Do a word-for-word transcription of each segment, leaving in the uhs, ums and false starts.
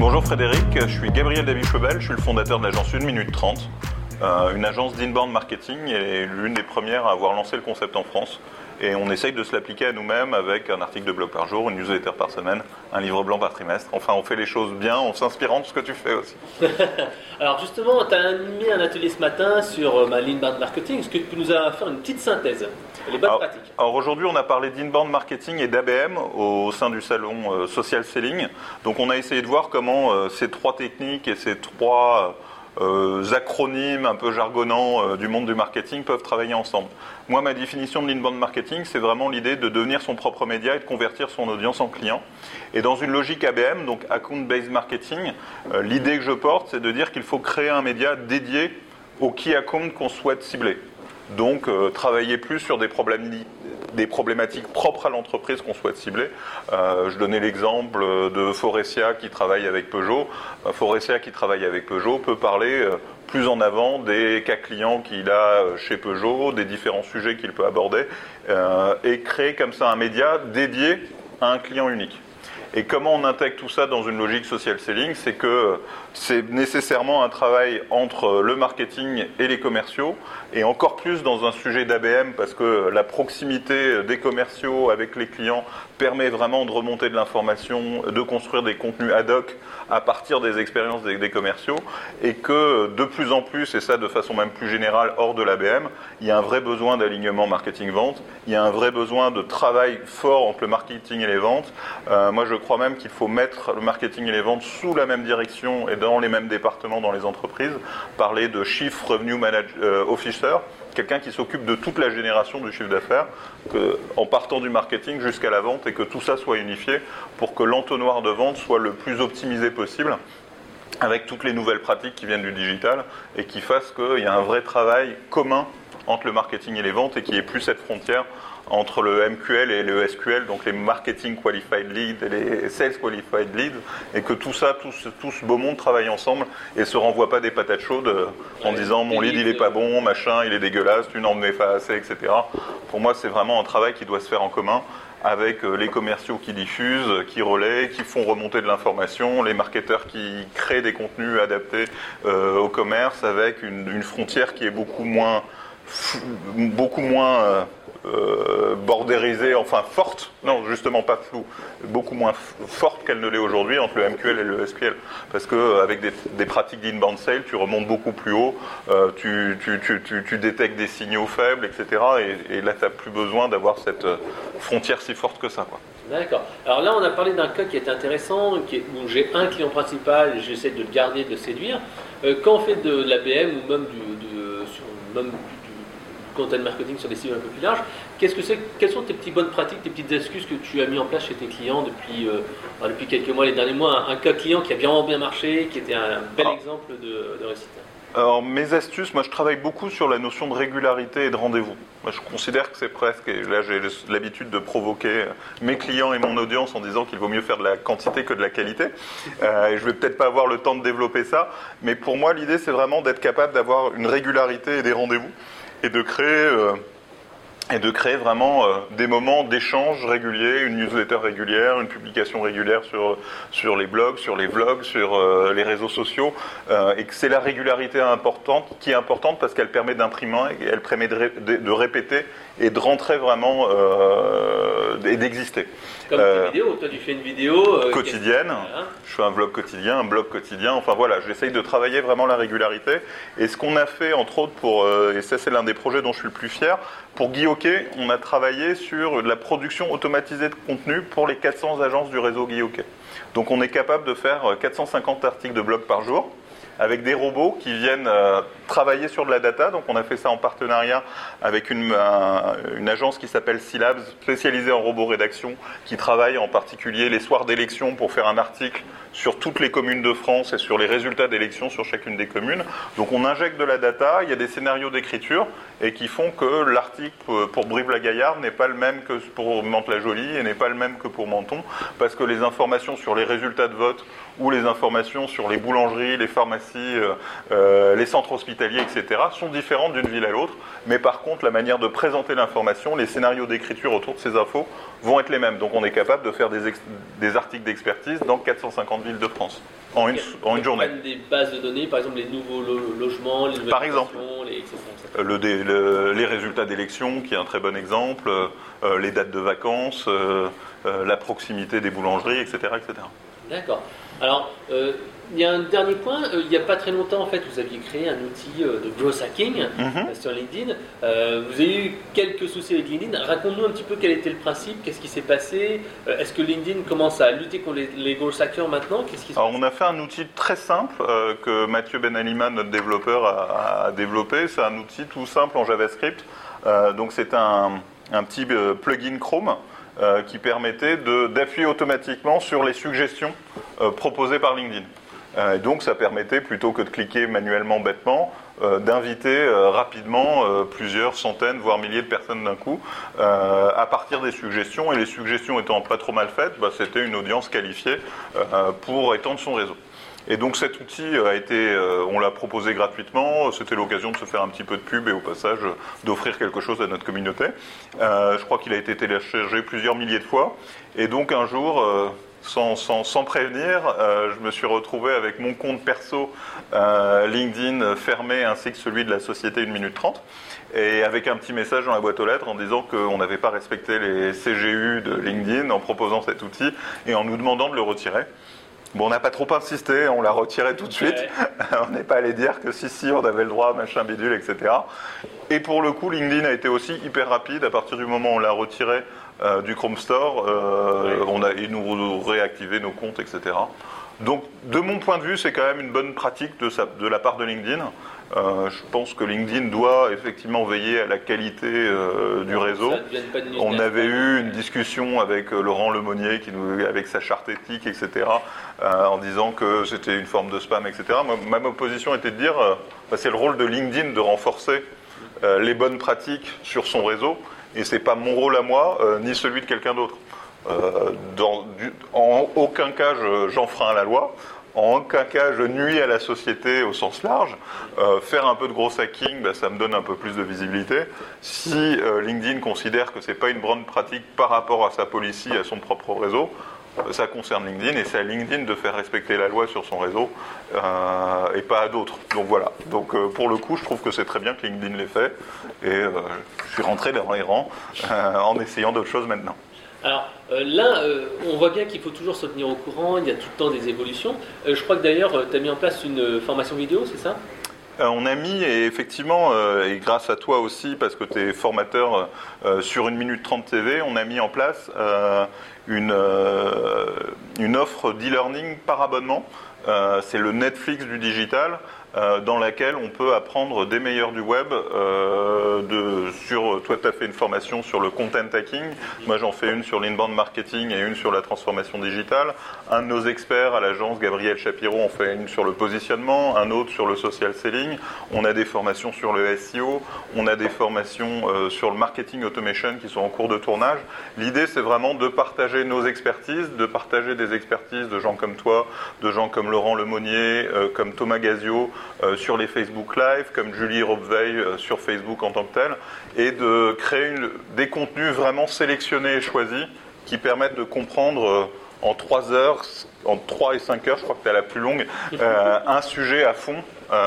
Bonjour Frédéric, je suis Gabriel Davy-Chebel, je suis le fondateur de l'agence une minute trente, euh, une agence d'inbound marketing et l'une des premières à avoir lancé le concept en France. Et on essaye de se l'appliquer à nous-mêmes avec un article de blog par jour, une newsletter par semaine, un livre blanc par trimestre. Enfin, on fait les choses bien en s'inspirant de ce que tu fais aussi. Alors justement, tu as animé un atelier ce matin sur euh, l'inbound marketing. Est-ce que tu peux nous faire une petite synthèse, les bonnes alors, pratiques? Alors aujourd'hui, on a parlé d'inbound marketing et d'A B M au sein du salon euh, Social Selling. Donc on a essayé de voir comment euh, ces trois techniques et ces trois euh, acronymes un peu jargonnants euh, du monde du marketing peuvent travailler ensemble. Moi, ma définition de l'inbound marketing, c'est vraiment l'idée de devenir son propre média et de convertir son audience en client. Et dans une logique A B M, donc Account-Based Marketing, euh, l'idée que je porte, c'est de dire qu'il faut créer un média dédié au key account qu'on souhaite cibler. Donc, euh, travailler plus sur des, problèmes, des problématiques propres à l'entreprise qu'on souhaite cibler. Euh, je donnais l'exemple de Faurecia qui travaille avec Peugeot. Euh, Faurecia qui travaille avec Peugeot peut parler euh, plus en avant des cas clients qu'il a chez Peugeot, des différents sujets qu'il peut aborder, euh, et créer comme ça un média dédié à un client unique. Et comment on intègre tout ça dans une logique social selling, c'est que c'est nécessairement un travail entre le marketing et les commerciaux, et encore plus dans un sujet d'A B M, parce que la proximité des commerciaux avec les clients permet vraiment de remonter de l'information, de construire des contenus ad hoc à partir des expériences des, des commerciaux, et que de plus en plus, et ça de façon même plus générale hors de l'A B M, il y a un vrai besoin d'alignement marketing-vente, il y a un vrai besoin de travail fort entre le marketing et les ventes. Euh, moi je Je crois même qu'il faut mettre le marketing et les ventes sous la même direction et dans les mêmes départements dans les entreprises. Parler de Chief Revenue Manager, euh, Officer, quelqu'un qui s'occupe de toute la génération du chiffre d'affaires, que, en partant du marketing jusqu'à la vente, et que tout ça soit unifié pour que l'entonnoir de vente soit le plus optimisé possible, avec toutes les nouvelles pratiques qui viennent du digital, et qui fassent qu'il y a un vrai travail commun entre le marketing et les ventes, et qu'il n'y ait plus cette frontière entre le M Q L et le S Q L, donc les Marketing Qualified Leads et les Sales Qualified Leads, et que tout ça, tout ce, tout ce beau monde travaille ensemble et se renvoie pas des patates chaudes en ouais, disant mon lead il est pas bon, machin, il est dégueulasse, tu n'en mets pas assez, et cetera. Pour moi, c'est vraiment un travail qui doit se faire en commun avec les commerciaux qui diffusent, qui relaient, qui font remonter de l'information, les marketeurs qui créent des contenus adaptés euh, au commerce, avec une, une frontière qui est beaucoup moins, beaucoup moins euh, Euh, bordérisée, enfin forte, non justement pas floue, beaucoup moins forte qu'elle ne l'est aujourd'hui entre le M Q L et le S Q L, parce qu'avec des, des pratiques d'inbound sale, tu remontes beaucoup plus haut, euh, tu, tu, tu, tu, tu détectes des signaux faibles, et cetera. Et, et là, tu n'as plus besoin d'avoir cette frontière si forte que ça, quoi. D'accord. Alors là, on a parlé d'un cas qui est intéressant, qui est, où j'ai un client principal, et j'essaie de le garder, de le séduire. Euh, quand on fait de l'A B M ou même du, du, sur, même du content marketing sur des cibles un peu plus larges, qu'est-ce que c'est, quelles sont tes petites bonnes pratiques, tes petites astuces que tu as mis en place chez tes clients depuis, euh, depuis quelques mois, les derniers mois, un, un cas client qui a bien bien marché, qui était un bel ah. exemple de, de réussite? Alors mes astuces, moi je travaille beaucoup sur la notion de régularité et de rendez-vous. Moi je considère que c'est presque, et là j'ai l'habitude de provoquer mes clients et mon audience en disant qu'il vaut mieux faire de la quantité que de la qualité. Euh, et je vais peut-être pas avoir le temps de développer ça, mais pour moi l'idée c'est vraiment d'être capable d'avoir une régularité et des rendez-vous, et de créer, euh, et de créer vraiment euh, des moments d'échange réguliers, une newsletter régulière, une publication régulière sur, sur les blogs, sur les vlogs, sur euh, les réseaux sociaux, euh, et que c'est la régularité importante, qui est importante parce qu'elle permet d'imprimer, et elle permet de, ré, de, de répéter et de rentrer vraiment euh, et d'exister. Comme euh, tes vidéos, toi tu fais une vidéo euh, quotidienne, voilà. Je fais un vlog quotidien, un blog quotidien, enfin voilà, j'essaye de travailler vraiment la régularité. Et ce qu'on a fait entre autres pour, euh, et ça c'est l'un des projets dont je suis le plus fier, pour Guy Hockey, on a travaillé sur de la production automatisée de contenu pour les quatre cents agences du réseau Guy Hockey. Donc on est capable de faire quatre cent cinquante articles de blog par jour, avec des robots qui viennent euh, travailler sur de la data. Donc on a fait ça en partenariat avec une, un, une agence qui s'appelle Silabs, spécialisée en robots rédaction, qui travaille en particulier les soirs d'élection pour faire un article sur toutes les communes de France et sur les résultats d'élection sur chacune des communes. Donc on injecte de la data, il y a des scénarios d'écriture et qui font que l'article pour Brive-la-Gaillarde n'est pas le même que pour Mantes-la-Jolie et n'est pas le même que pour Menton, parce que les informations sur les résultats de vote ou les informations sur les boulangeries, les pharmacies, euh, euh, les centres hospitaliers, et cetera sont différentes d'une ville à l'autre. Mais par contre, la manière de présenter l'information, les scénarios d'écriture autour de ces infos vont être les mêmes. Donc on est capable de faire des, ex- des articles d'expertise dans quatre cent cinquante villes de France. en une, en une journée. Des bases de données, par exemple les nouveaux lo logements, les nouvelles par exemple, les, et cetera. Le, le, les résultats d'élection, qui est un très bon exemple, euh, les dates de vacances, euh, euh, la proximité des boulangeries, et cetera, et cetera. D'accord. Alors, euh, il y a un dernier point. Euh, il n'y a pas très longtemps, en fait, vous aviez créé un outil euh, de growth hacking mm-hmm. euh, sur LinkedIn. Euh, vous avez eu quelques soucis avec LinkedIn. Raconte-nous un petit peu quel était le principe, qu'est-ce qui s'est passé. Euh, Est-ce que LinkedIn commence à lutter contre les, les growth hackers maintenant? Qu'est-ce qui se Alors, passe? on a fait un outil très simple euh, que Mathieu Benalima, notre développeur, a, a développé. C'est un outil tout simple en JavaScript. Euh, donc, c'est un, un petit euh, plugin Chrome. Euh, qui permettait d'appuyer automatiquement sur les suggestions euh, proposées par LinkedIn. Euh, et donc ça permettait, plutôt que de cliquer manuellement bêtement, euh, d'inviter euh, rapidement euh, plusieurs centaines, voire milliers de personnes d'un coup, euh, à partir des suggestions. Et les suggestions étant pas trop mal faites, bah, c'était une audience qualifiée euh, pour étendre son réseau. Et donc cet outil a été, euh, on l'a proposé gratuitement, c'était l'occasion de se faire un petit peu de pub et au passage d'offrir quelque chose à notre communauté. Euh, je crois qu'il a été téléchargé plusieurs milliers de fois. Et donc un jour, euh, sans, sans, sans prévenir, euh, je me suis retrouvé avec mon compte perso euh, LinkedIn fermé ainsi que celui de la société une minute trente. Et avec un petit message dans la boîte aux lettres en disant qu'on n'avait pas respecté les C G U de LinkedIn en proposant cet outil et en nous demandant de le retirer. Bon, on n'a pas trop insisté, on l'a retiré tout de suite. Ouais. On n'est pas allé dire que si, si, on avait le droit, machin bidule, et cetera. Et pour le coup, LinkedIn a été aussi hyper rapide. À partir du moment où on l'a retiré euh, du Chrome Store, euh, ouais. on a, il nous réactivé nos comptes, et cetera. Donc, de mon point de vue, c'est quand même une bonne pratique de, sa, de la part de LinkedIn. Euh, je pense que LinkedIn doit effectivement veiller à la qualité euh, du réseau. On avait eu une discussion avec euh, Laurent Lemonnier, qui nous, avec sa charte éthique, et cetera, euh, en disant que c'était une forme de spam, et cetera. Moi, ma, ma position était de dire, euh, bah, c'est le rôle de LinkedIn de renforcer euh, les bonnes pratiques sur son réseau, et c'est pas mon rôle à moi, euh, ni celui de quelqu'un d'autre. Euh, dans, du, en aucun cas, j'enfreins je, la loi. En aucun cas, je nuis à la société au sens large. Euh, faire un peu de gros hacking, bah, ça me donne un peu plus de visibilité. Si euh, LinkedIn considère que c'est pas une bonne pratique par rapport à sa policy, à son propre réseau, euh, ça concerne LinkedIn et c'est à LinkedIn de faire respecter la loi sur son réseau euh, et pas à d'autres. Donc voilà. Donc euh, pour le coup, je trouve que c'est très bien que LinkedIn l'ait fait et euh, je suis rentré dans les rangs euh, en essayant d'autres choses maintenant. Alors euh, là, euh, on voit bien qu'il faut toujours se tenir au courant, il y a tout le temps des évolutions. Euh, je crois que d'ailleurs, euh, tu as mis en place une euh, formation vidéo, c'est ça ? euh, On a mis, et effectivement, euh, et grâce à toi aussi, parce que tu es formateur euh, sur une minute trente T V, on a mis en place euh, une, euh, une offre d'e-learning par abonnement. Euh, c'est le Netflix du digital. Euh, dans laquelle on peut apprendre des meilleurs du web. Euh, de, sur, toi, tu as fait une formation sur le content hacking. Moi, j'en fais une sur l'inbound marketing et une sur la transformation digitale. Un de nos experts à l'agence, Gabriel Shapiro, en fait une sur le positionnement, un autre sur le social selling. On a des formations sur le S E O. On a des formations euh, sur le marketing automation qui sont en cours de tournage. L'idée, c'est vraiment de partager nos expertises, de partager des expertises de gens comme toi, de gens comme Laurent Lemonnier, euh, comme Thomas Gazio, Euh, sur les Facebook Live, comme Julie Robveil euh, sur Facebook en tant que tel, et de créer une, des contenus vraiment sélectionnés et choisis qui permettent de comprendre euh, en trois heures, en trois et cinq heures, je crois que tu es la plus longue, euh, un sujet à fond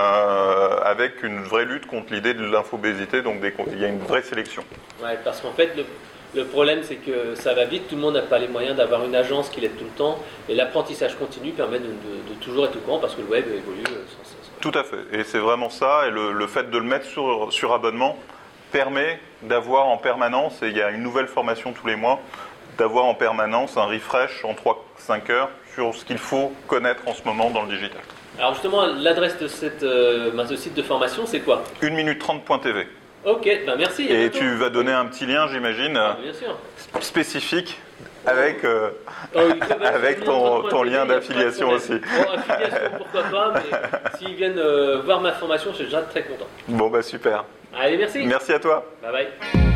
euh, avec une vraie lutte contre l'idée de l'infobésité, donc des, il y a une vraie sélection. Ouais, parce qu'en fait, le, le problème c'est que ça va vite, tout le monde n'a pas les moyens d'avoir une agence qui l'aide tout le temps, et l'apprentissage continu permet de, de, de toujours être au courant parce que le web évolue sans cesse. Tout à fait, et c'est vraiment ça, et le, le fait de le mettre sur, sur abonnement permet d'avoir en permanence, et il y a une nouvelle formation tous les mois, d'avoir en permanence un refresh en trois à cinq heures sur ce qu'il faut connaître en ce moment dans le digital. Alors justement, l'adresse de, cette, euh, de ce site de formation, c'est quoi ? une minute trente point T V. Ok, ben merci. Et tu vas donner un petit lien, j'imagine, ah, bien sûr. spécifique avec, euh, oh, oui, avec ton, ton lien d'affiliation aussi. Bon, affiliation, pourquoi pas, mais s'ils viennent euh, voir ma formation, je suis déjà très content. Bon, bah super. Allez, merci. Merci à toi. Bye bye.